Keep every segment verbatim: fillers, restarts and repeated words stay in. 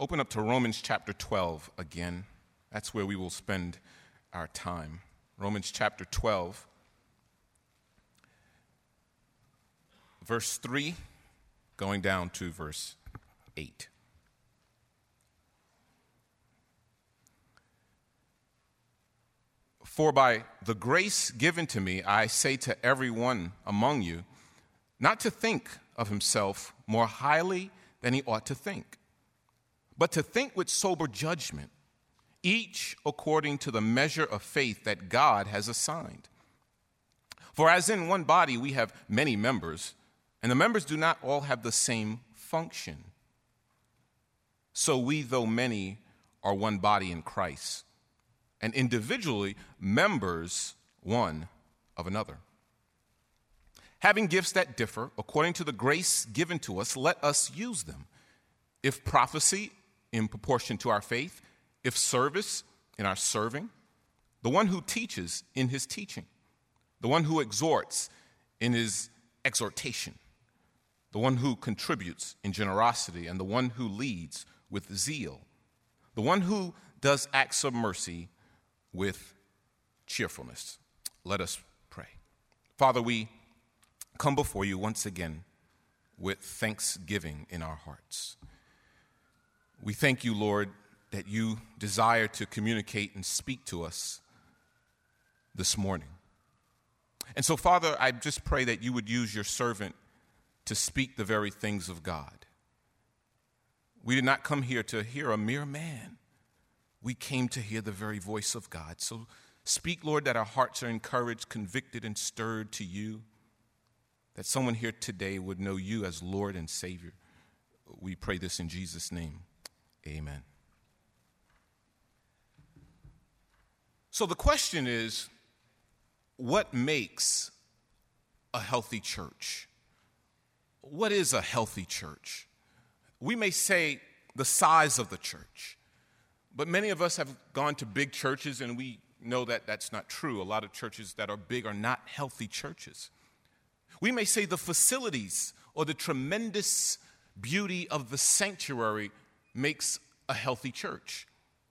open up to Romans chapter twelve again. That's where we will spend our time. Romans chapter twelve, verse three, going down to verse eight. For by the grace given to me, I say to everyone among you, not to think of himself more highly than he ought to think, but to think with sober judgment, each according to the measure of faith that God has assigned. For as in one body we have many members, and the members do not all have the same function, so we, though many, are one body in Christ, and individually members one of another. Having gifts that differ according to the grace given to us, let us use them. If prophecy, in proportion to our faith; if service, in our serving; the one who teaches, in his teaching; the one who exhorts, in his exhortation; the one who contributes, in generosity; and the one who leads, with zeal; the one who does acts of mercy, with cheerfulness. Let us pray. Father, we come before you once again with thanksgiving in our hearts. We thank you, Lord, that you desire to communicate and speak to us this morning. And so, Father, I just pray that you would use your servant to speak the very things of God. We did not come here to hear a mere man. We came to hear the very voice of God. So speak, Lord, that our hearts are encouraged, convicted, and stirred to you, that someone here today would know you as Lord and Savior. We pray this in Jesus' name. Amen. So the question is, what makes a healthy church? What is a healthy church? We may say the size of the church, but many of us have gone to big churches, and we know that that's not true. A lot of churches that are big are not healthy churches. We may say the facilities or the tremendous beauty of the sanctuary makes a healthy church.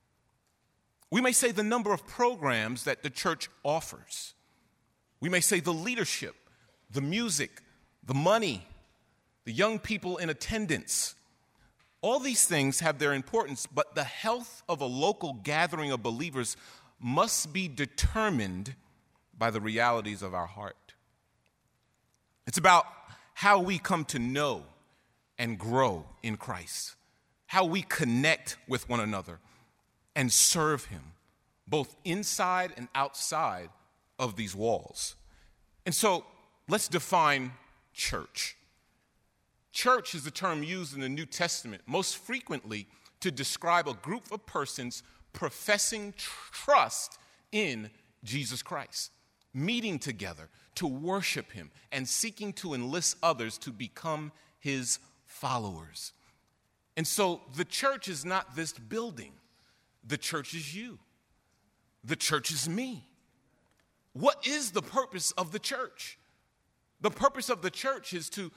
We may say the number of programs that the church offers. We may say the leadership, the music, the money, the young people in attendance. All these things have their importance, but the health of a local gathering of believers must be determined by the realities of our heart. It's about how we come to know and grow in Christ, how we connect with one another and serve him, both inside and outside of these walls. And so let's define church. Church is the term used in the New Testament most frequently to describe a group of persons professing tr- trust in Jesus Christ, meeting together to worship him and seeking to enlist others to become his followers. And so the church is not this building. The church is you. The church is me. What is the purpose of the church? The purpose of the church is to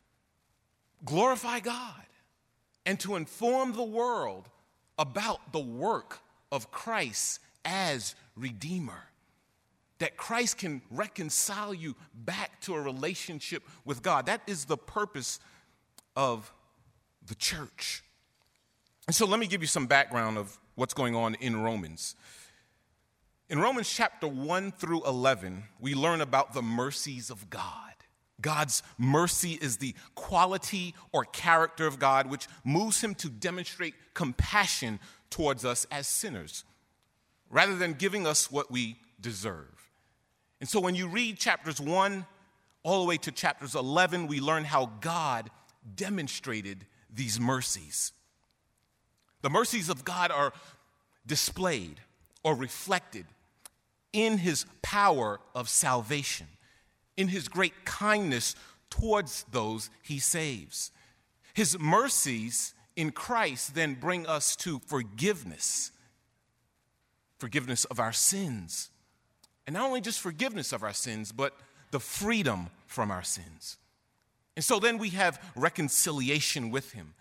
glorify God and to inform the world about the work of Christ as Redeemer. That Christ can reconcile you back to a relationship with God. That is the purpose of the church. And so let me give you some background of what's going on in Romans. In Romans chapter one through eleven, we learn about the mercies of God. God's mercy is the quality or character of God which moves him to demonstrate compassion towards us as sinners, rather than giving us what we deserve. And so when you read chapters one all the way to chapters eleven, we learn how God demonstrated these mercies. The mercies of God are displayed or reflected in his power of salvation, in his great kindness towards those he saves. His mercies in Christ then bring us to forgiveness, forgiveness of our sins. And not only just forgiveness of our sins, but the freedom from our sins. And so then we have reconciliation with him.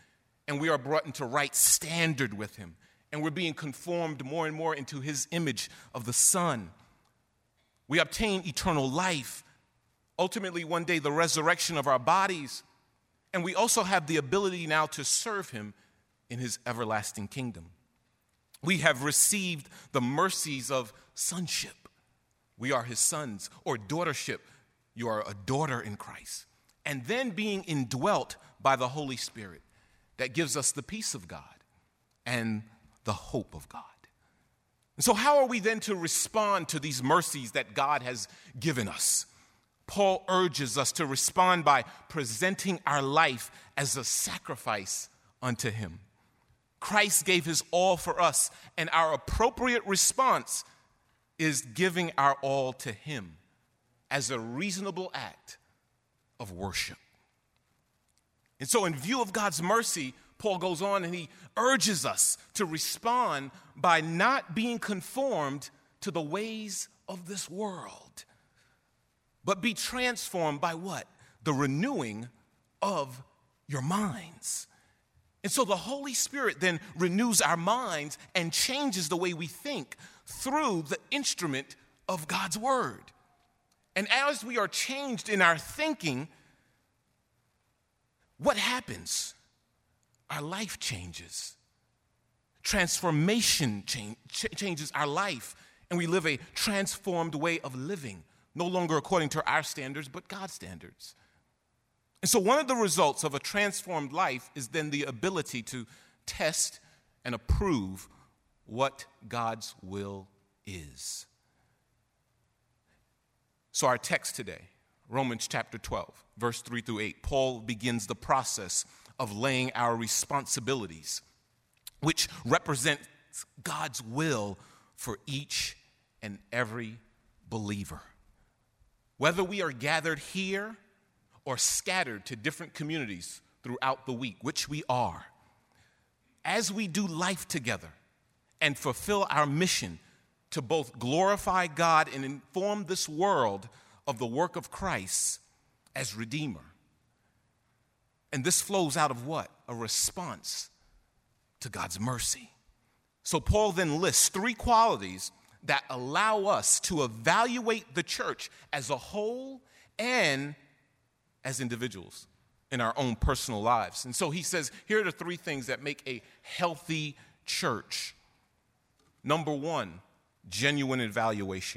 and we are brought into right standard with him, and we're being conformed more and more into his image of the Son. We obtain eternal life, ultimately one day the resurrection of our bodies, and we also have the ability now to serve him in his everlasting kingdom. We have received the mercies of sonship. We are his sons, or daughtership. You are a daughter in Christ. And then being indwelt by the Holy Spirit that gives us the peace of God and the hope of God. And so how are we then to respond to these mercies that God has given us? Paul urges us to respond by presenting our life as a sacrifice unto him. Christ gave his all for us, and our appropriate response is giving our all to him as a reasonable act of worship. And so in view of God's mercy, Paul goes on and he urges us to respond by not being conformed to the ways of this world, but be transformed by what? The renewing of your minds. And so the Holy Spirit then renews our minds and changes the way we think through the instrument of God's word. And as we are changed in our thinking, what happens? Our life changes. Transformation change, ch- changes our life, and we live a transformed way of living, no longer according to our standards, but God's standards. And so one of the results of a transformed life is then the ability to test and approve what God's will is. So our text today, Romans chapter twelve, verse three through eight, Paul begins the process of laying our responsibilities, which represents God's will for each and every believer. Whether we are gathered here or scattered to different communities throughout the week, which we are, as we do life together and fulfill our mission to both glorify God and inform this world of the work of Christ as Redeemer. And this flows out of what? A response to God's mercy. So Paul then lists three qualities that allow us to evaluate the church as a whole and as individuals in our own personal lives. And so he says, here are the three things that make a healthy church. Number one, genuine evaluation.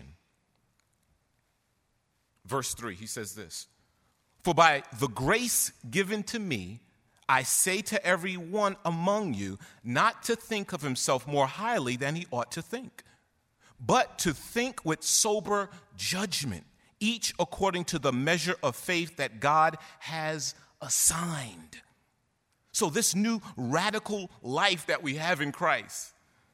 Verse three, he says this, "For by the grace given to me, I say to every one among you not to think of himself more highly than he ought to think, but to think with sober judgment, each according to the measure of faith that God has assigned." So this new radical life that we have in Christ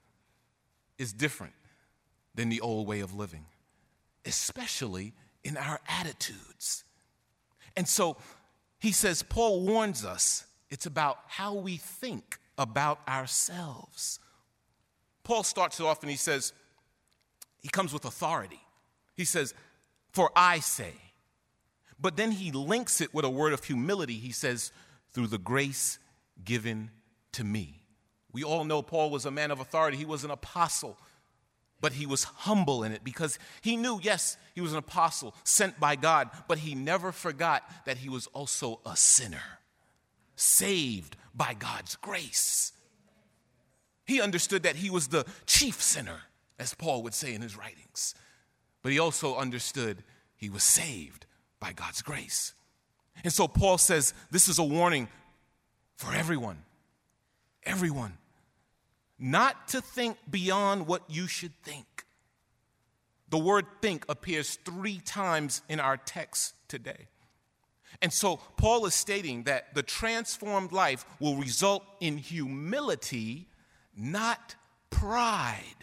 is different than the old way of living, especially in our attitudes. And so he says, Paul warns us, it's about how we think about ourselves. Paul starts it off and he says, he comes with authority. He says, "For I say." But then he links it with a word of humility. He says, "Through the grace given to me." We all know Paul was a man of authority. He was an apostle, but he was humble in it because he knew, yes, he was an apostle sent by God, but he never forgot that he was also a sinner, saved by God's grace. He understood that he was the chief sinner, as Paul would say in his writings. But he also understood he was saved by God's grace. And so Paul says this is a warning for everyone, everyone, not to think beyond what you should think. The word think appears three times in our text today. And so Paul is stating that the transformed life will result in humility, not pride.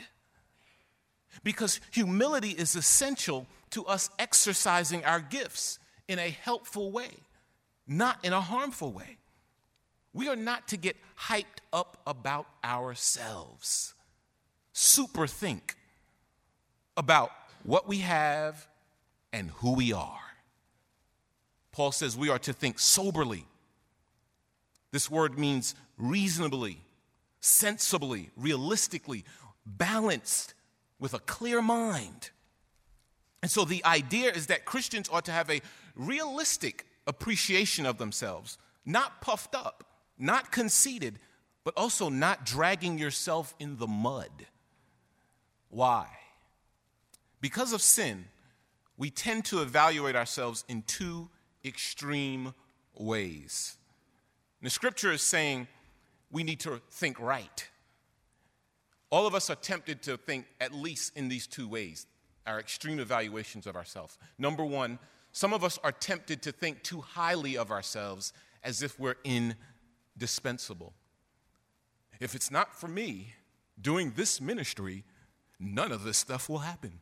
Because humility is essential to us exercising our gifts in a helpful way, not in a harmful way. We are not to get hyped up about ourselves, super think about what we have and who we are. Paul says we are to think soberly, This word means reasonably, sensibly, realistically, balanced, with a clear mind. And so the idea is that Christians ought to have a realistic appreciation of themselves, not puffed up, not conceited, but also not dragging yourself in the mud. Why? Because of sin, we tend to evaluate ourselves in two extreme ways. And the scripture is saying we need to think right. All of us are tempted to think at least in these two ways, our extreme evaluations of ourselves. Number one, some of us are tempted to think too highly of ourselves as if we're indispensable. If it's not for me doing this ministry, none of this stuff will happen.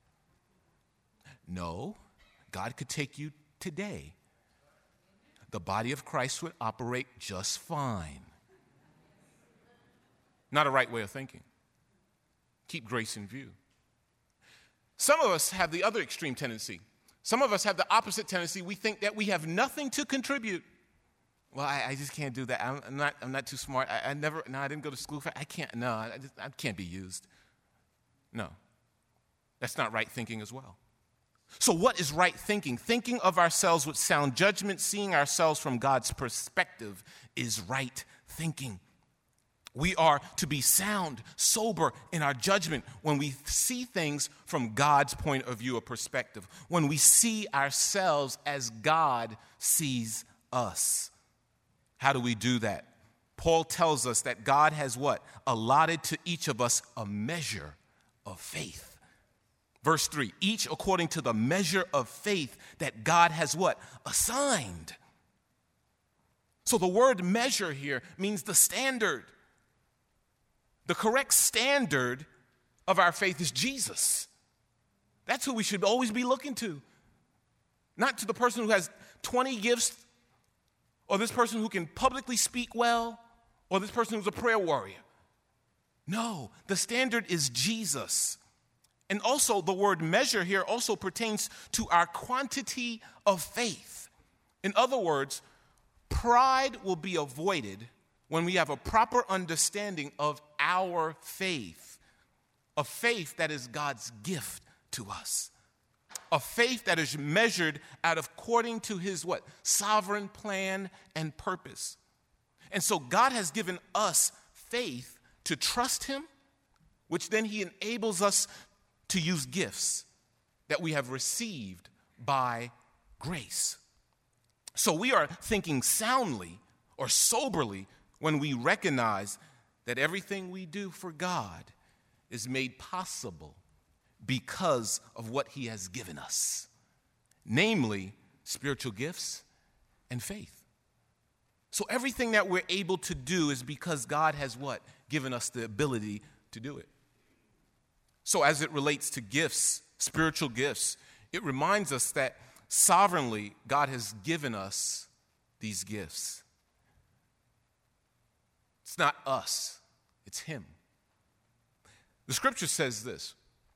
No, God could take you today. The body of Christ would operate just fine. Not a right way of thinking. Keep grace in view. Some of us have the other extreme tendency. Some of us have the opposite tendency. We think that we have nothing to contribute. Well, I, I just can't do that. I'm, I'm not. I'm not too smart. I, I never. No, I didn't go to school for. I can't. No, I, just, I can't be used. No, that's not right thinking as well. So, what is right thinking? Thinking of ourselves with sound judgment, seeing ourselves from God's perspective, is right thinking. We are to be sound, sober in our judgment when we see things from God's point of view or perspective, when we see ourselves as God sees us. How do we do that? Paul tells us that God has what? Allotted to each of us a measure of faith. Verse three, each according to the measure of faith that God has what? Assigned. So the word measure here means the standard. The correct standard of our faith is Jesus. That's who we should always be looking to. Not to the person who has twenty gifts, or this person who can publicly speak well, or this person who's a prayer warrior. No, the standard is Jesus. And also the word measure here also pertains to our quantity of faith. In other words, pride will be avoided when we have a proper understanding of our faith, a faith that is God's gift to us, a faith that is measured out of according to his what? Sovereign plan and purpose. And so God has given us faith to trust him, which then he enables us to use gifts that we have received by grace. So we are thinking soundly or soberly when we recognize that everything we do for God is made possible because of what he has given us, namely spiritual gifts and faith. So everything that we're able to do is because God has what? Given us the ability to do it. So as it relates to gifts, spiritual gifts, it reminds us that sovereignly God has given us these gifts. It's not us, it's him. The scripture says this.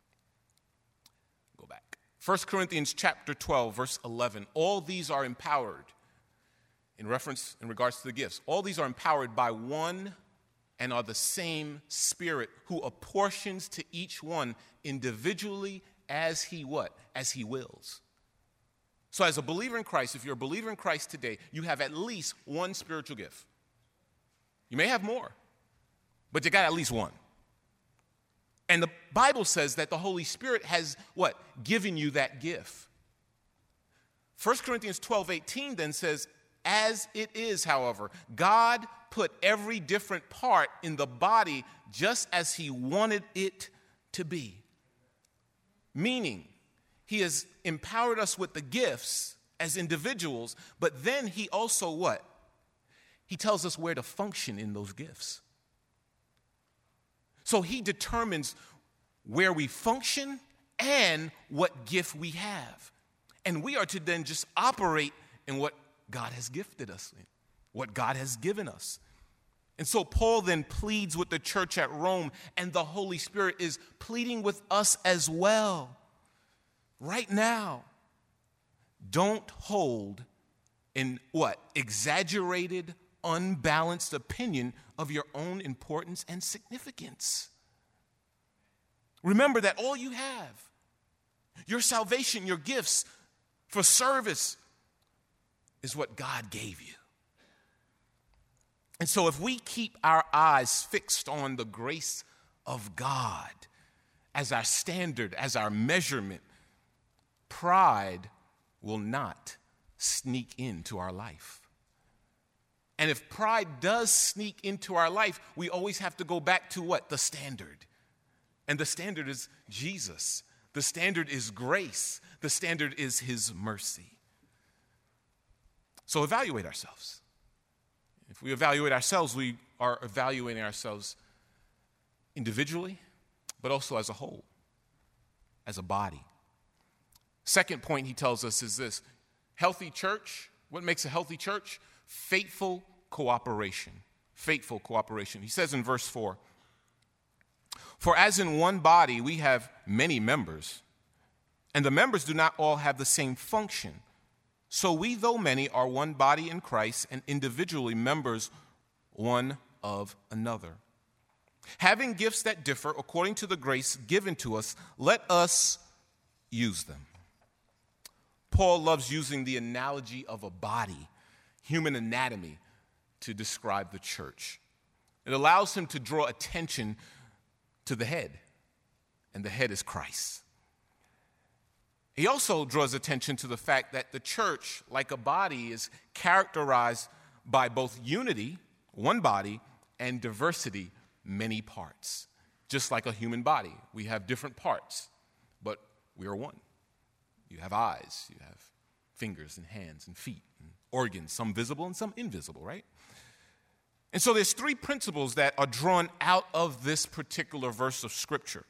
Go back. First Corinthians chapter twelve, verse eleven. All these are empowered, in reference, in regards to the gifts, all these are empowered by one and are the same Spirit, who apportions to each one individually as he what? As he wills. So as a believer in Christ, if you're a believer in Christ today, you have at least one spiritual gift. You may have more, but you got at least one. And the Bible says that the Holy Spirit has what? Given you that gift. First Corinthians twelve eighteen then says, as it is, however, God put every different part in the body just as he wanted it to be. Meaning, he has empowered us with the gifts as individuals, but then he also what? He tells us where to function in those gifts. So he determines where we function and what gift we have. And we are to then just operate in what God has gifted us in, what God has given us. And so Paul then pleads with the church at Rome, and the Holy Spirit is pleading with us as well. Right now, don't hold in what? Exaggerated unbalanced opinion of your own importance and significance. Remember that all you have, your salvation, your gifts for service, is what God gave you. And so if we keep our eyes fixed on the grace of God as our standard, as our measurement, pride will not sneak into our life. And if pride does sneak into our life, we always have to go back to what? The standard. And the standard is Jesus. The standard is grace. The standard is his mercy. So evaluate ourselves. If we evaluate ourselves, we are evaluating ourselves individually, but also as a whole, as a body. Second point he tells us is this: healthy church. What makes a healthy church? Faithful cooperation. Faithful cooperation. He says in verse four, "For as in one body we have many members, and the members do not all have the same function, so we, though many, are one body in Christ, and individually members one of another. Having gifts that differ according to the grace given to us, let us use them." Paul loves using the analogy of a body, human anatomy, to describe the church. It allows him to draw attention to the head, and the head is Christ. He also draws attention to the fact that the church, like a body, is characterized by both unity, one body, and diversity, many parts. Just like a human body, we have different parts, but we are one. You have eyes, you have fingers and hands and feet and organs, some visible and some invisible, right? And so there's three principles that are drawn out of this particular verse of Scripture.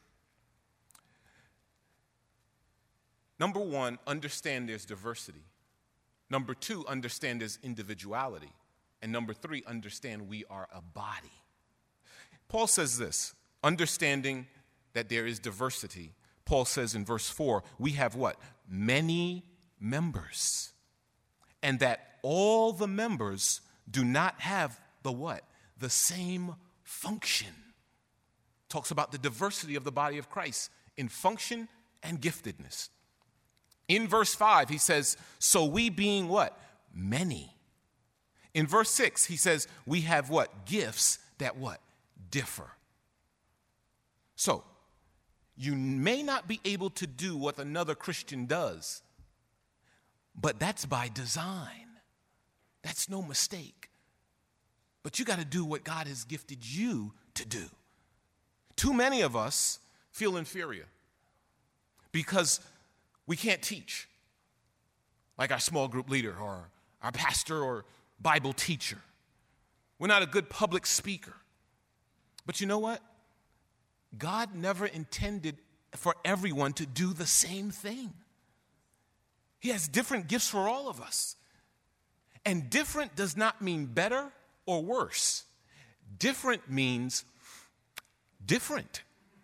Number one, understand there's diversity. Number two, understand there's individuality. And number three, understand we are a body. Paul says this, understanding that there is diversity. Paul says in verse four, we have what? Many members. And that all the members do not have the what? The same function. Talks about the diversity of the body of Christ in function and giftedness. In verse five, he says, so we being what? Many. In verse six, he says, we have what? Gifts that what? Differ. So, you may not be able to do what another Christian does, but that's by design. That's no mistake. But you got to do what God has gifted you to do. Too many of us feel inferior because we can't teach like our small group leader or our pastor or Bible teacher. We're not a good public speaker. But you know what? God never intended for everyone to do the same thing. He has different gifts for all of us. And different does not mean better or worse. Different means different.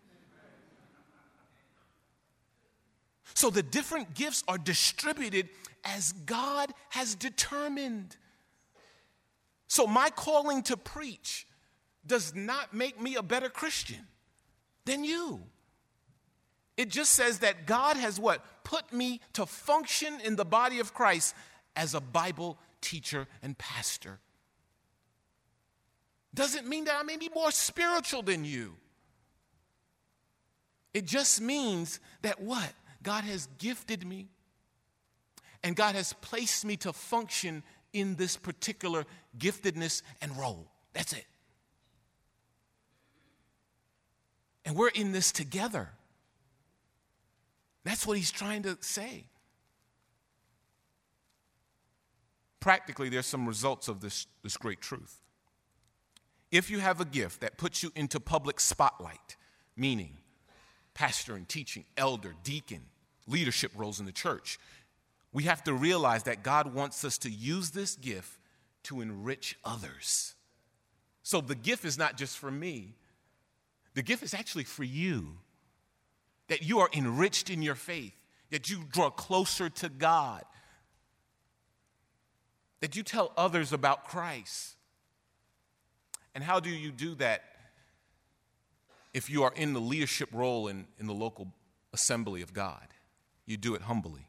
So the different gifts are distributed as God has determined. So my calling to preach does not make me a better Christian than you. It just says that God has what? Put me to function in the body of Christ as a Bible teacher and pastor. Doesn't mean that I may be more spiritual than you. It just means that what? God has gifted me and God has placed me to function in this particular giftedness and role. That's it. And we're in this together. That's what he's trying to say. Practically, there's some results of this, this great truth. If you have a gift that puts you into public spotlight, meaning pastor and teaching, elder, deacon, leadership roles in the church, we have to realize that God wants us to use this gift to enrich others. So the gift is not just for me. The gift is actually for you. That you are enriched in your faith. That you draw closer to God. That you tell others about Christ. And how do you do that if you are in the leadership role in, in the local assembly of God? You do it humbly,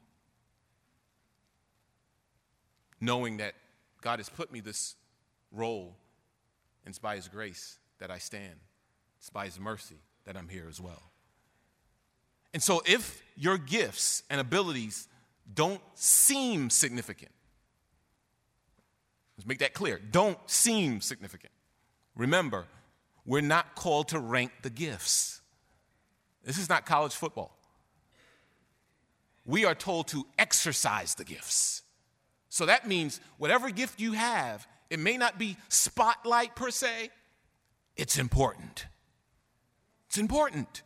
knowing that God has put me this role, and it's by his grace that I stand. It's by his mercy that I'm here as well. And so if your gifts and abilities don't seem significant, let's make that clear, don't seem significant. Remember, we're not called to rank the gifts. This is not college football. We are told to exercise the gifts. So that means whatever gift you have, it may not be spotlight per se, it's important. It's important.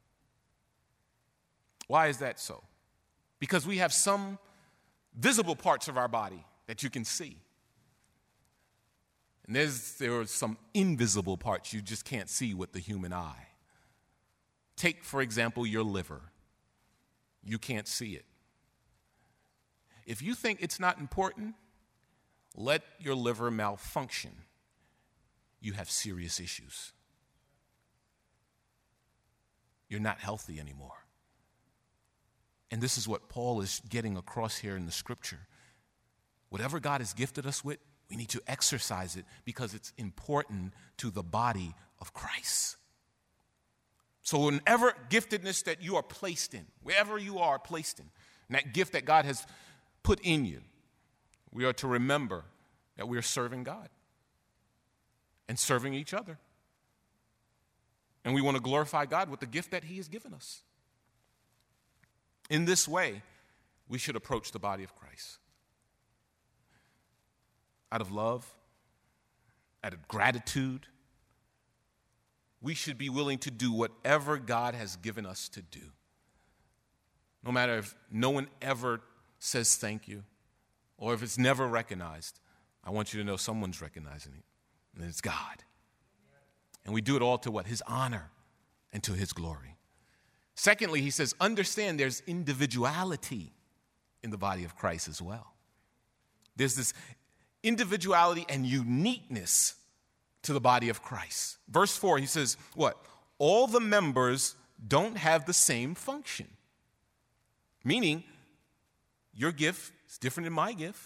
Why is that so? Because we have some visible parts of our body that you can see. And there's, there are some invisible parts you just can't see with the human eye. Take, for example, your liver. You can't see it. If you think it's not important, let your liver malfunction. You have serious issues. You're not healthy anymore. And this is what Paul is getting across here in the scripture. Whatever God has gifted us with, we need to exercise it because it's important to the body of Christ. So whenever giftedness that you are placed in, wherever you are placed in, and that gift that God has put in you, we are to remember that we are serving God and serving each other. And we want to glorify God with the gift that he has given us. In this way, we should approach the body of Christ. Out of love, out of gratitude, we should be willing to do whatever God has given us to do. No matter if no one ever says thank you, or if it's never recognized, I want you to know someone's recognizing it, and it's God. And we do it all to what? His honor and to his glory. Secondly, he says, understand there's individuality in the body of Christ as well. There's this individuality and uniqueness to the body of Christ. Verse four, he says, what? All the members don't have the same function. Meaning, your gift is different than my gift.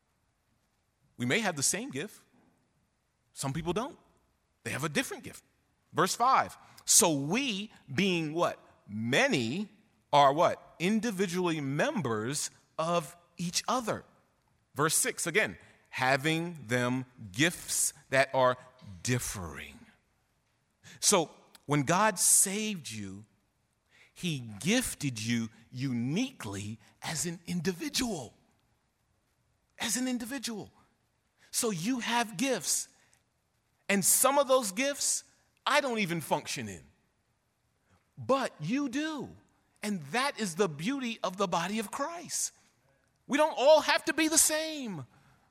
We may have the same gift. Some people don't. They have a different gift. Verse five, so we being what? Many are what? Individually members of each other. Verse six, again, having them gifts that are differing. So when God saved you, he gifted you uniquely as an individual. As an individual. So you have gifts. And some of those gifts, I don't even function in. But you do. And that is the beauty of the body of Christ. We don't all have to be the same.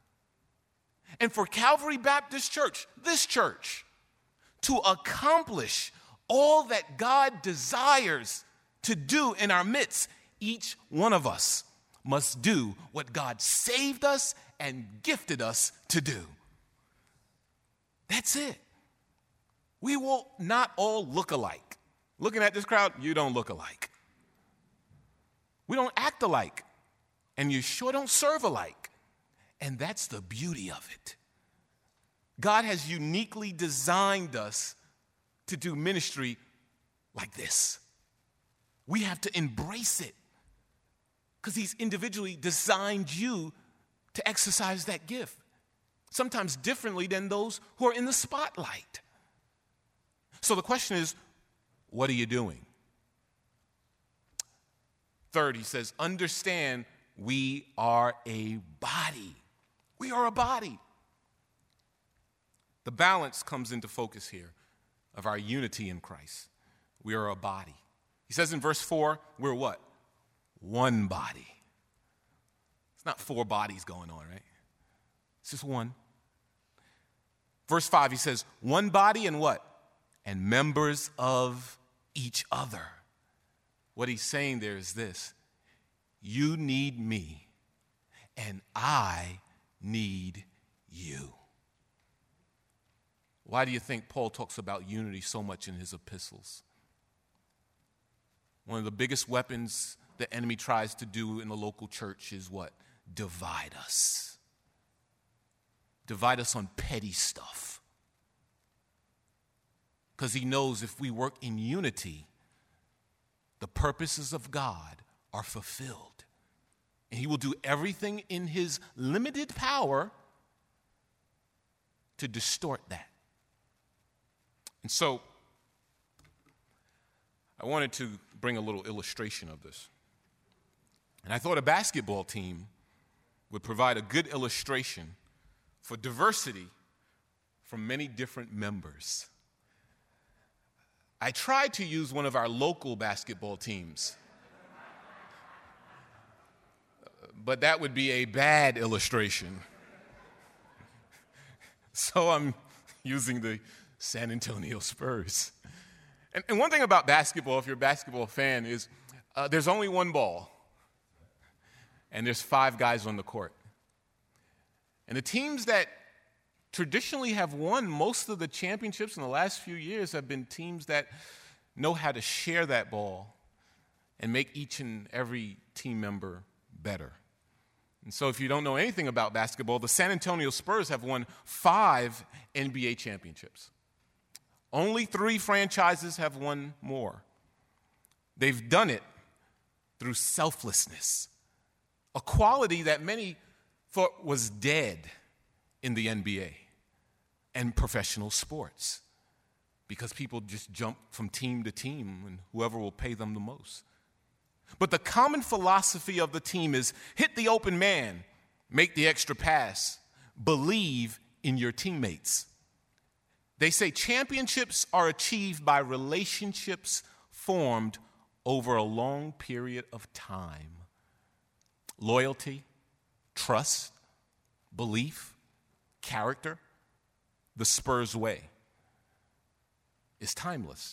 And for Calvary Baptist Church, this church, to accomplish all that God desires to do in our midst, each one of us must do what God saved us and gifted us to do. That's it. We will not all look alike. Looking at this crowd, you don't look alike. We don't act alike. And you sure don't serve alike. And that's the beauty of it. God has uniquely designed us to do ministry like this. We have to embrace it because he's individually designed you to exercise that gift, sometimes differently than those who are in the spotlight. So the question is, what are you doing? Third, he says, understand we are a body. We are a body. The balance comes into focus here of our unity in Christ. We are a body. He says in verse four, we're what? One body. It's not four bodies going on, right? It's just one. Verse five, he says, one body and what? And members of each other. What he's saying there is this: you need me, and I need you. Why do you think Paul talks about unity so much in his epistles? One of the biggest weapons the enemy tries to do in the local church is what? Divide us. Divide us on petty stuff. Because he knows if we work in unity, the purposes of God are fulfilled. And he will do everything in his limited power to distort that. And so, I wanted to bring a little illustration of this. And I thought a basketball team would provide a good illustration for diversity from many different members. I tried to use one of our local basketball teams, but that would be a bad illustration. So I'm using the San Antonio Spurs. And, and one thing about basketball, if you're a basketball fan, is uh, there's only one ball, and there's five guys on the court. And the teams that traditionally have won most of the championships in the last few years have been teams that know how to share that ball and make each and every team member better. And so if you don't know anything about basketball, the San Antonio Spurs have won five N B A championships. Only three franchises have won more. They've done it through selflessness, a quality that many thought was dead in the N B A and professional sports because people just jump from team to team and whoever will pay them the most. But the common philosophy of the team is hit the open man, make the extra pass, believe in your teammates. They say championships are achieved by relationships formed over a long period of time. Loyalty, trust, belief, character, the Spurs way is timeless.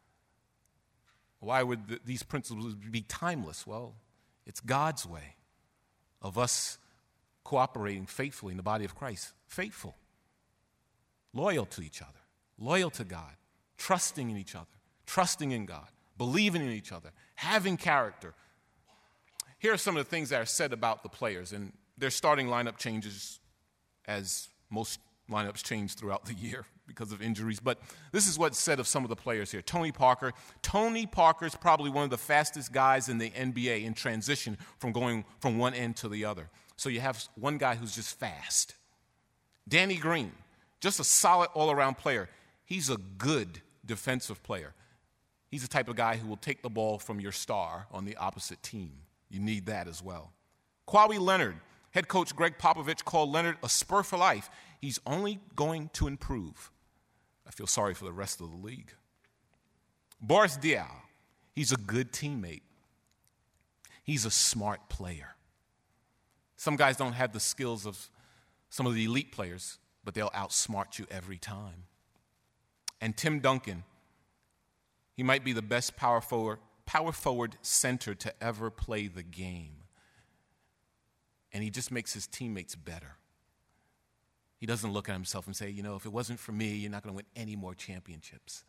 Why would th- these principles be timeless? Well, it's God's way of us cooperating faithfully in the body of Christ. Faithful. Loyal to each other. Loyal to God. Trusting in each other. Trusting in God. Believing in each other. Having character. Here are some of the things that are said about the players, and their starting lineup changes as most lineups change throughout the year because of injuries. But this is what's said of some of the players here. Tony Parker. Tony Parker is probably one of the fastest guys in the N B A in transition from going from one end to the other. So you have one guy who's just fast. Danny Green, just a solid all-around player. He's a good defensive player. He's the type of guy who will take the ball from your star on the opposite team. You need that as well. Kawhi Leonard. Head coach Greg Popovich called Leonard a Spur for life. He's only going to improve. I feel sorry for the rest of the league. Boris Diaw. He's a good teammate. He's a smart player. Some guys don't have the skills of some of the elite players, but they'll outsmart you every time. And Tim Duncan. He might be the best power forward, power forward center to ever play the game. And he just makes his teammates better. He doesn't look at himself and say, you know, if it wasn't for me, you're not going to win any more championships.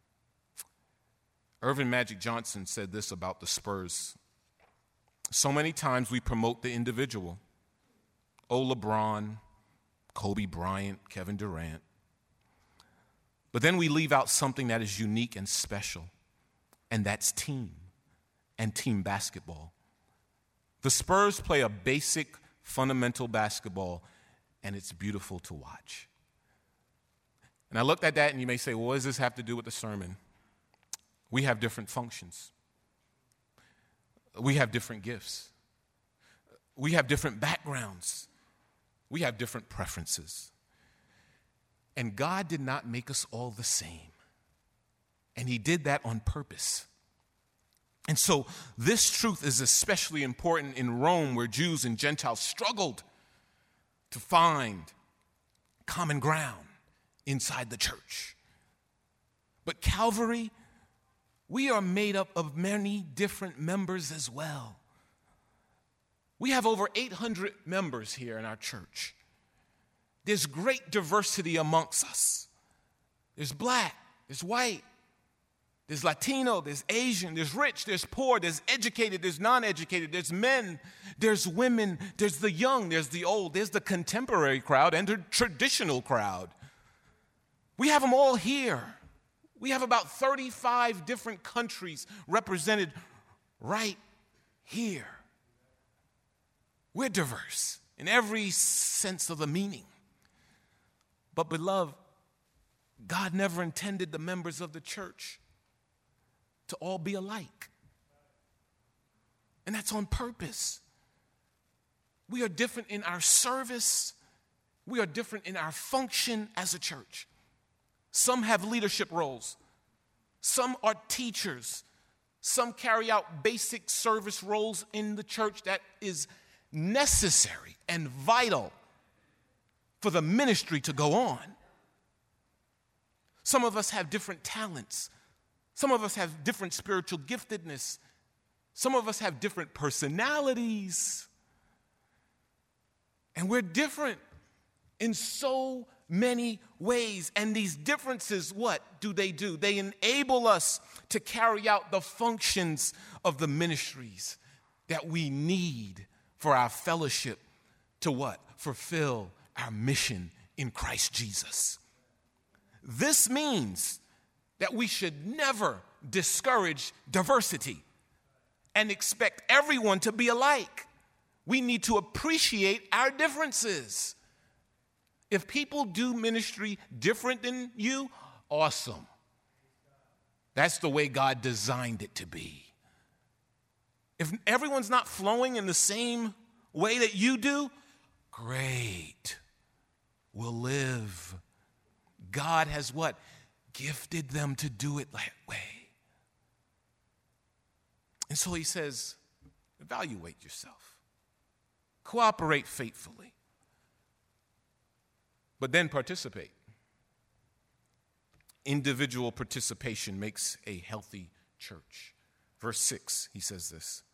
Irvin Magic Johnson said this about the Spurs. So many times we promote the individual. Oh, LeBron, Kobe Bryant, Kevin Durant. But then we leave out something that is unique and special, and that's team and team basketball. The Spurs play a basic, fundamental basketball, and it's beautiful to watch. And I looked at that, and you may say, well, what does this have to do with the sermon? We have different functions. We have different gifts. We have different backgrounds. We have different preferences. And God did not make us all the same. And he did that on purpose. And so this truth is especially important in Rome, where Jews and Gentiles struggled to find common ground inside the church. But Calvary, we are made up of many different members as well. We have over eight hundred members here in our church. There's great diversity amongst us. There's black, there's white, there's Latino, there's Asian, there's rich, there's poor, there's educated, there's non-educated, there's men, there's women, there's the young, there's the old, there's the contemporary crowd and the traditional crowd. We have them all here. We have about thirty-five different countries represented right here. We're diverse in every sense of the meaning. But beloved, God never intended the members of the church to all be alike. And that's on purpose. We are different in our service. We are different in our function as a church. Some have leadership roles. Some are teachers. Some carry out basic service roles in the church that is necessary and vital for the ministry to go on. Some of us have different talents. Some of us have different spiritual giftedness. Some of us have different personalities. And we're different in so many ways. And these differences, what do they do? They enable us to carry out the functions of the ministries that we need for our fellowship to what? Fulfill our mission in Christ Jesus. This means that we should never discourage diversity and expect everyone to be alike. We need to appreciate our differences. If people do ministry different than you, awesome. That's the way God designed it to be. If everyone's not flowing in the same way that you do, great. We'll live. God has what? Gifted them to do it that way. And so he says, evaluate yourself. Cooperate faithfully. But then participate. Individual participation makes a healthy church. Verse six, he says this.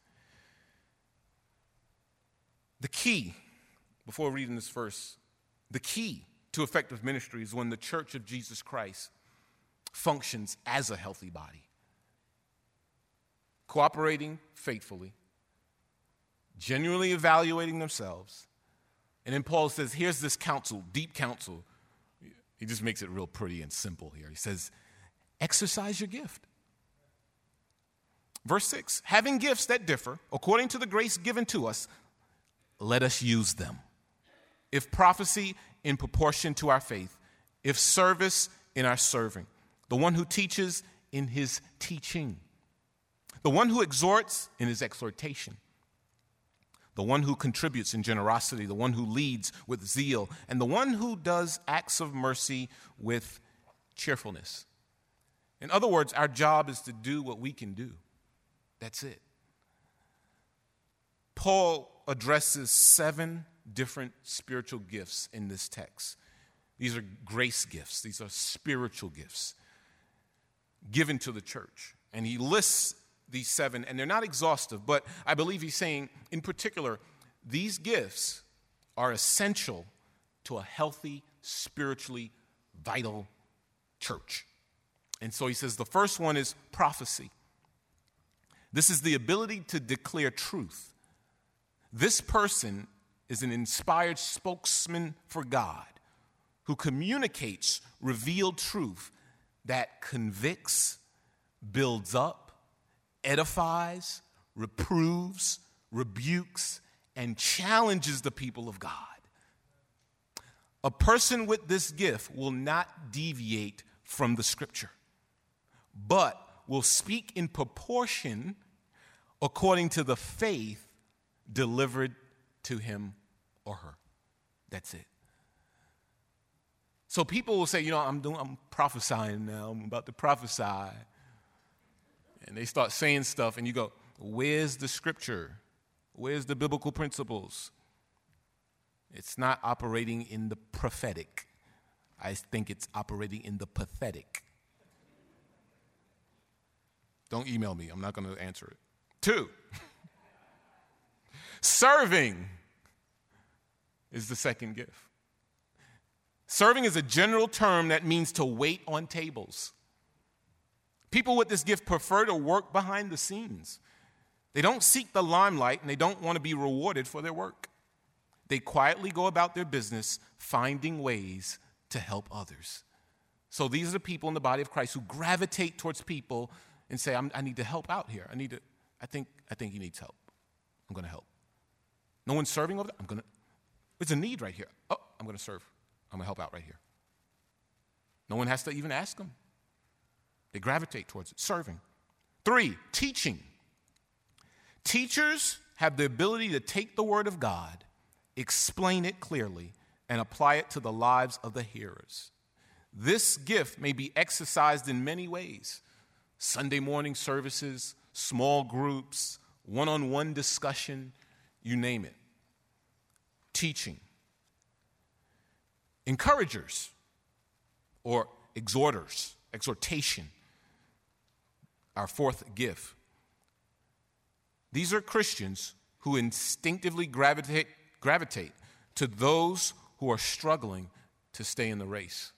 The key, before reading this verse, the key to effective ministry is when the church of Jesus Christ functions as a healthy body. Cooperating faithfully, genuinely evaluating themselves. And then Paul says, here's this counsel, deep counsel. He just makes it real pretty and simple here. He says, exercise your gift. Verse six, having gifts that differ, according to the grace given to us, let us use them. If prophecy, in proportion to our faith. If service, in our serving. The one who teaches, in his teaching. The one who exhorts, in his exhortation. The one who contributes in generosity. The one who leads with zeal. And the one who does acts of mercy with cheerfulness. In other words, our job is to do what we can do. That's it. Paul addresses seven different spiritual gifts in this text. These are grace gifts. These are spiritual gifts given to the church. And he lists these seven, and they're not exhaustive, but I believe he's saying, in particular, these gifts are essential to a healthy, spiritually vital church. And so he says the first one is prophecy. This is the ability to declare truth. This person is an inspired spokesman for God who communicates revealed truth that convicts, builds up, edifies, reproves, rebukes, and challenges the people of God. A person with this gift will not deviate from the scripture, but will speak in proportion according to the faith delivered to him or her. That's it. So people will say, you know, I'm doing, I'm prophesying now. I'm about to prophesy. And they start saying stuff, and you go, where's the scripture? Where's the biblical principles? It's not operating in the prophetic. I think it's operating in the pathetic. Don't email me. I'm not going to answer it. Two, serving is the second gift. Serving is a general term that means to wait on tables. People with this gift prefer to work behind the scenes. They don't seek the limelight, and they don't want to be rewarded for their work. They quietly go about their business, finding ways to help others. So these are the people in the body of Christ who gravitate towards people and say, I'm, I need to help out here. I need to, I think, I think he needs help. I'm going to help. No one's serving over there? I'm going to, there's a need right here. Oh, I'm going to serve. I'm going to help out right here. No one has to even ask them. They gravitate towards it, serving. Three, teaching. Teachers have the ability to take the word of God, explain it clearly, and apply it to the lives of the hearers. This gift may be exercised in many ways. Sunday morning services, small groups, one-on-one discussion, you name it. Teaching. Encouragers or exhorters, exhortation, our fourth gift. These are Christians who instinctively gravitate, gravitate to those who are struggling to stay in the race.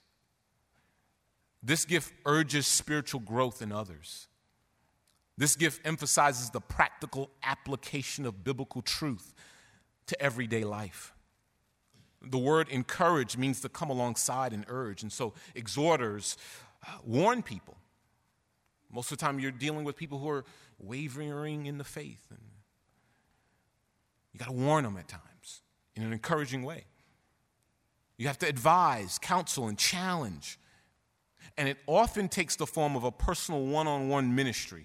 This gift urges spiritual growth in others. This gift emphasizes the practical application of biblical truth to everyday life. The word encourage means to come alongside and urge. And so exhorters uh, warn people. Most of the time you're dealing with people who are wavering in the faith. And you got to warn them at times in an encouraging way. You have to advise, counsel, and challenge. And it often takes the form of a personal one-on-one ministry,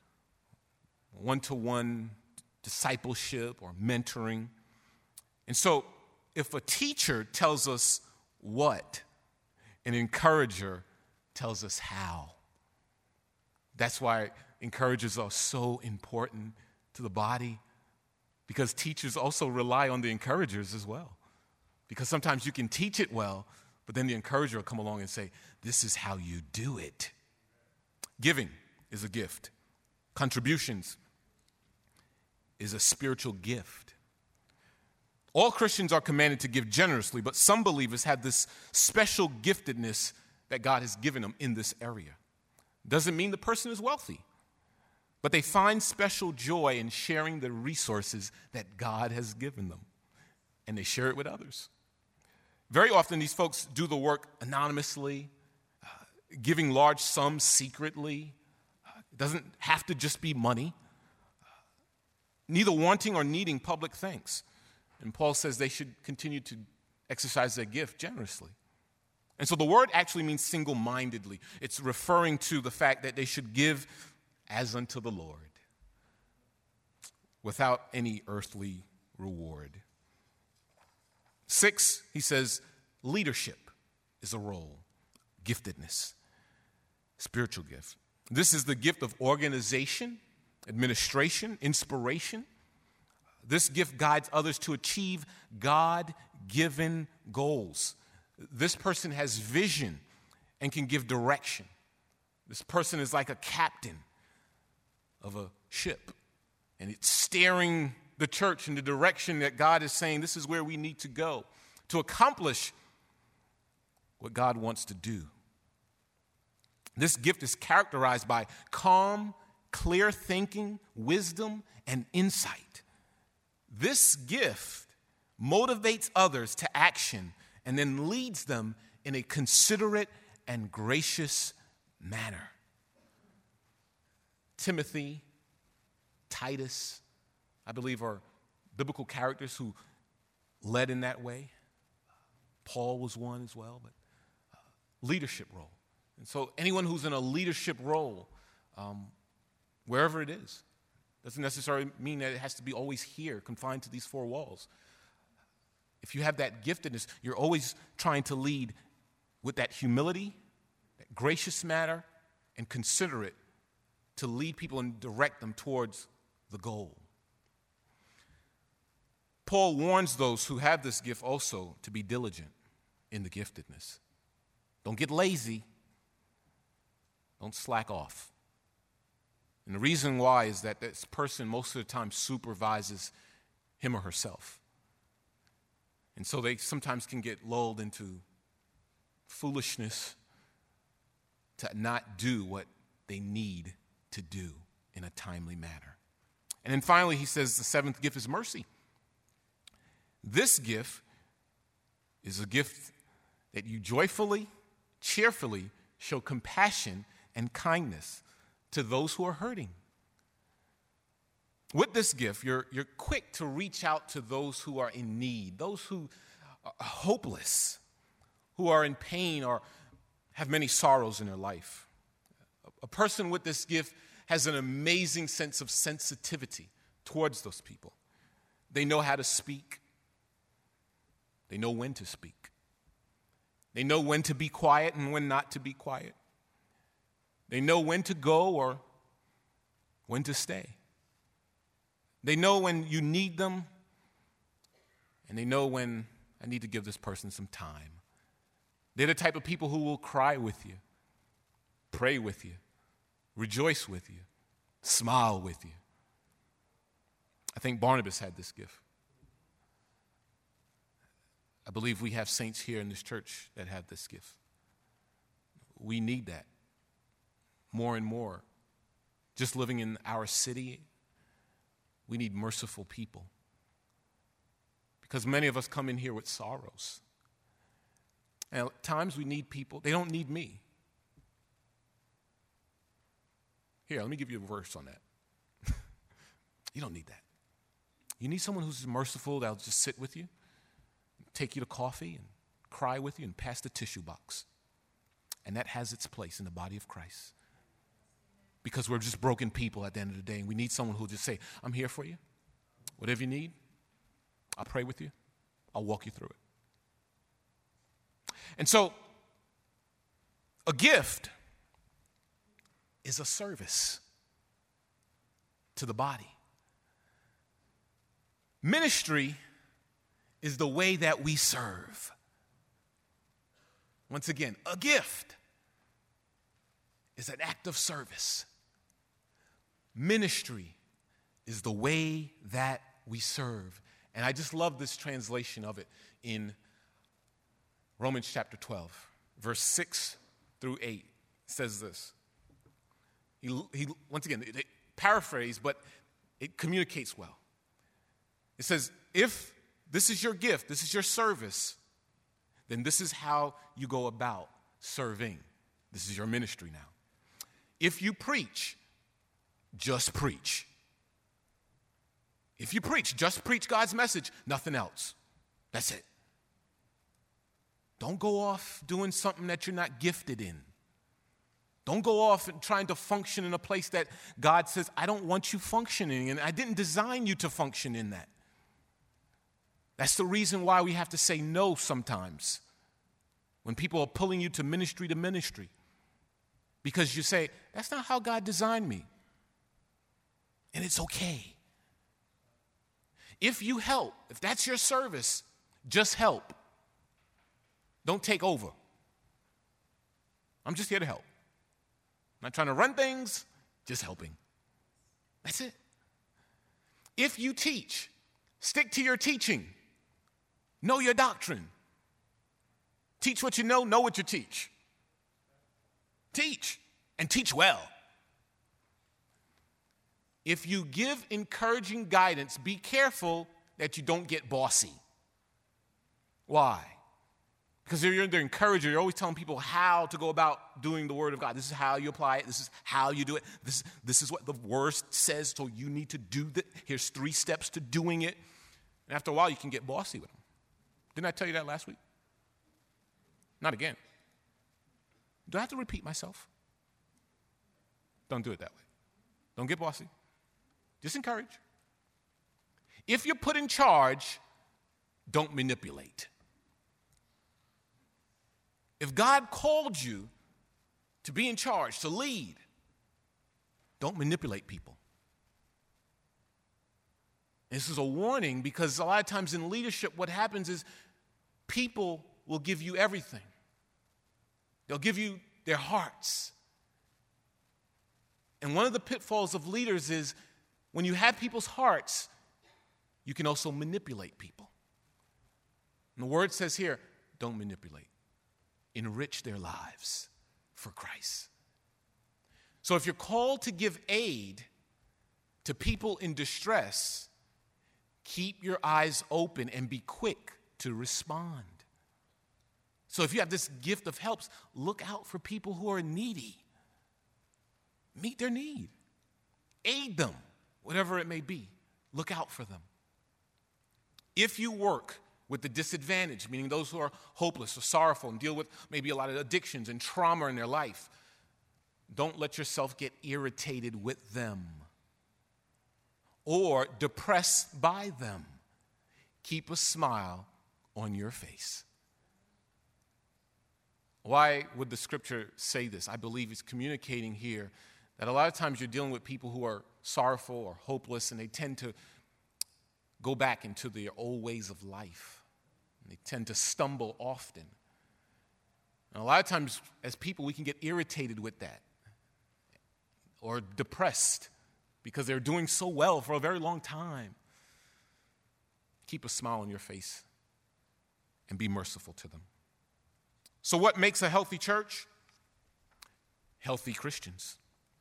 one-to-one discipleship or mentoring. And so if a teacher tells us what, an encourager tells us how. That's why encouragers are so important to the body, because teachers also rely on the encouragers as well. Because sometimes you can teach it well, but then the encourager will come along and say, this is how you do it. Giving is a gift. Contributions is a spiritual gift. All Christians are commanded to give generously, but some believers have this special giftedness that God has given them in this area. Doesn't mean the person is wealthy, but they find special joy in sharing the resources that God has given them, and they share it with others. Very often these folks do the work anonymously, uh, giving large sums secretly. Uh, it doesn't have to just be money. Uh, neither wanting or needing public thanks. And Paul says they should continue to exercise their gift generously. And so the word actually means single-mindedly. It's referring to the fact that they should give as unto the Lord, without any earthly reward. Six, he says, leadership is a role, giftedness, spiritual gift. This is the gift of organization, administration, inspiration. This gift guides others to achieve God-given goals. This person has vision and can give direction. This person is like a captain of a ship, and it's steering the church in the direction that God is saying this is where we need to go to accomplish what God wants to do. This gift is characterized by calm, clear thinking, wisdom, and insight. This gift motivates others to action and then leads them in a considerate and gracious manner. Timothy, Titus, I believe, are biblical characters who led in that way. Paul was one as well, but uh, leadership role. And so anyone who's in a leadership role, um, wherever it is, doesn't necessarily mean that it has to be always here, confined to these four walls. If you have that giftedness, you're always trying to lead with that humility, that gracious manner, and considerate to lead people and direct them towards the goal. Paul warns those who have this gift also to be diligent in the giftedness. Don't get lazy. Don't slack off. And the reason why is that this person most of the time supervises him or herself. And so they sometimes can get lulled into foolishness to not do what they need to do in a timely manner. And then finally, he says the seventh gift is mercy. This gift is a gift that you joyfully, cheerfully show compassion and kindness to those who are hurting. With this gift, you're, you're quick to reach out to those who are in need, those who are hopeless, who are in pain or have many sorrows in their life. A person with this gift has an amazing sense of sensitivity towards those people. They know how to speak. They know when to speak. They know when to be quiet and when not to be quiet. They know when to go or when to stay. They know when you need them, and they know when I need to give this person some time. They're the type of people who will cry with you, pray with you, rejoice with you, smile with you. I think Barnabas had this gift. I believe we have saints here in this church that have this gift. We need that more and more. Just living in our city, we need merciful people. Because many of us come in here with sorrows. And at times we need people. They don't need me. Here, let me give you a verse on that. You don't need that. You need someone who's merciful that'll just sit with you, take you to coffee and cry with you and pass the tissue box. And that has its place in the body of Christ. Because we're just broken people at the end of the day, and we need someone who'll just say, I'm here for you. Whatever you need, I'll pray with you. I'll walk you through it. And so, a gift is a service to the body. Ministry is the way that we serve. Once again, a gift is an act of service. Ministry is the way that we serve. And I just love this translation of it in Romans chapter twelve, verse six through eight. It says this. He, he once again, they paraphrase, but it communicates well. It says, if this is your gift, this is your service, then this is how you go about serving. This is your ministry now. If you preach, just preach. If you preach, just preach God's message, nothing else. That's it. Don't go off doing something that you're not gifted in. Don't go off and trying to function in a place that God says, I don't want you functioning, and I didn't design you to function in that. That's the reason why we have to say no sometimes when people are pulling you to ministry to ministry. Because you say, that's not how God designed me. And it's okay. If you help, if that's your service, just help. Don't take over. I'm just here to help. I'm not trying to run things, just helping. That's it. If you teach, stick to your teaching. Know your doctrine. Teach what you know, know what you teach. Teach, and teach well. If you give encouraging guidance, be careful that you don't get bossy. Why? Because if you're the encourager, you're always telling people how to go about doing the Word of God. This is how you apply it. This is how you do it. This, this is what the Word says, so you need to do that. Here's three steps to doing it. And after a while, you can get bossy with them. Didn't I tell you that last week? Not again. Do I have to repeat myself? Don't do it that way. Don't get bossy. Just encourage. If you're put in charge, don't manipulate. If God called you to be in charge, to lead, don't manipulate people. This is a warning because a lot of times in leadership, what happens is people will give you everything. They'll give you their hearts. And one of the pitfalls of leaders is when you have people's hearts, you can also manipulate people. And the word says here, don't manipulate. enrich their lives for Christ. So if you're called to give aid to people in distress, keep your eyes open and be quick to respond. So if you have this gift of helps, look out for people who are needy. Meet their need. Aid them, whatever it may be. Look out for them. If you work with the disadvantaged, meaning those who are hopeless or sorrowful and deal with maybe a lot of addictions and trauma in their life, don't let yourself get irritated with them or depressed by them. Keep a smile on your face. Why would the scripture say this? I believe it's communicating here that a lot of times you're dealing with people who are sorrowful or hopeless, and they tend to go back into their old ways of life. And they tend to stumble often. And a lot of times as people, we can get irritated with that or depressed because they're doing so well for a very long time. Keep a smile on your face and be merciful to them. So what makes a healthy church? Healthy Christians.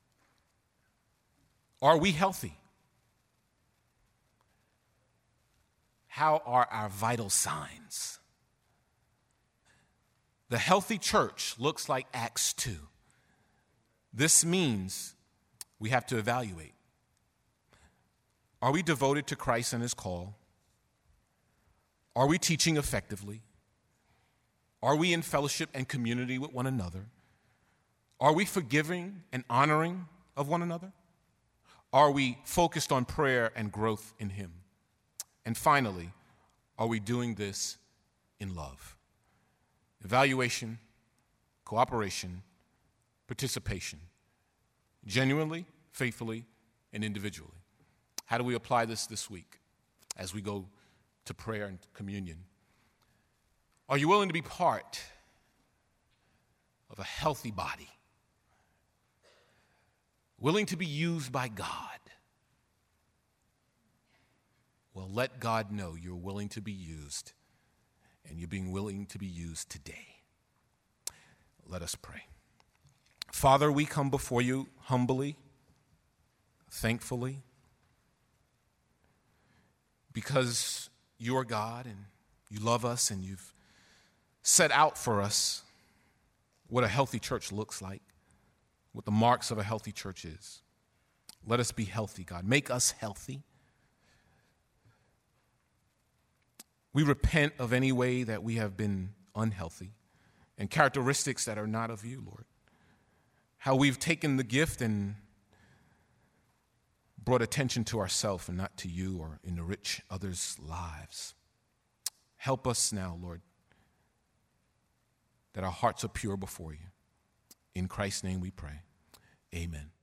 Are we healthy? How are our vital signs? The healthy church looks like Acts two. This means we have to evaluate. Are we devoted to Christ and his call? Are we teaching effectively? Are we in fellowship and community with one another? Are we forgiving and honoring of one another? Are we focused on prayer and growth in him? And finally, are we doing this in love? Evaluation, cooperation, participation, genuinely, faithfully, and individually. How do we apply this this week as we go to prayer and communion? Are you willing to be part of a healthy body? Willing to be used by God? Well, let God know you're willing to be used, and you're being willing to be used today. Let us pray. Father, we come before you humbly, thankfully, because you are God and you love us and you've set out for us what a healthy church looks like, what the marks of a healthy church is. Let us be healthy, God. Make us healthy. We repent of any way that we have been unhealthy and characteristics that are not of you, Lord. How we've taken the gift and brought attention to ourselves and not to you or enrich others' lives. Help us now, Lord, that our hearts are pure before you. In Christ's name we pray. Amen.